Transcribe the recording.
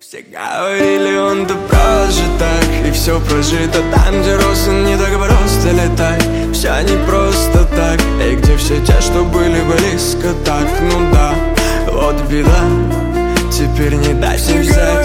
Все говорили, он-то просто так, и все прожито там, где рос, он не так просто летать. Все не просто так, и где все те, что были близко так, ну да. Вот беда, теперь не дай всех взять.